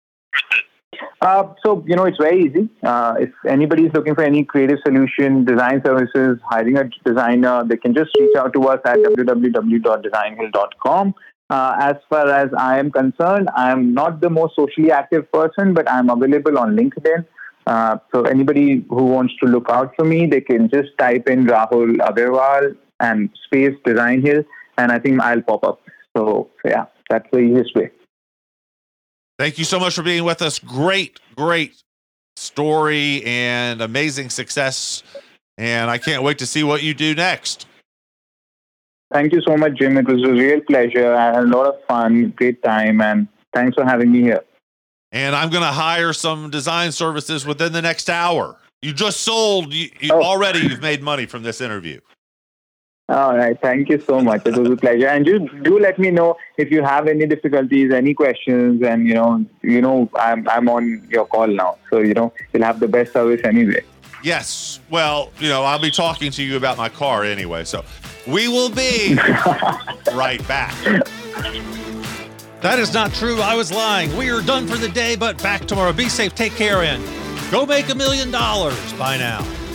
Uh, so, you know, it's very easy. Uh, if anybody is looking for any creative solution, design services, hiring a designer, they can just reach out to us at w w w dot design hill dot com. Uh, as far as I am concerned, I am not the most socially active person, but I'm available on LinkedIn. Uh, so anybody who wants to look out for me, they can just type in Rahul Agarwal and space Design Hill, and I think I'll pop up. So, yeah, that's the easiest way. Thank you so much for being with us. Great, great story and amazing success. And I can't wait to see what you do next. Thank you so much, Jim. It was a real pleasure. I had a lot of fun, great time, and thanks for having me here. And I'm going to hire some design services within the next hour. You just sold. You, you Oh. Already you've made money from this interview. All right. Thank you so much. It was a pleasure. And you do let me know if you have any difficulties, any questions, and you know, you know, I'm I'm on your call now, so you know, you'll have the best service anyway. Yes. Well, you know, I'll be talking to you about my car anyway. So we will be right back. That is not true. I was lying. We are done for the day, but back tomorrow. Be safe. Take care and go make a million dollars. Bye now.